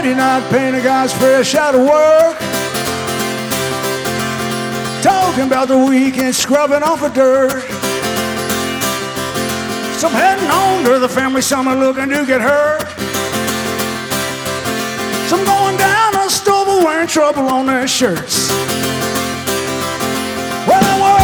Friday night painter guys fresh out of work, talking about the weekend, scrubbing off the dirt. Some heading home to the family, some are looking to get hurt. Some going down to Stovall wearing trouble on their shirts. Well, I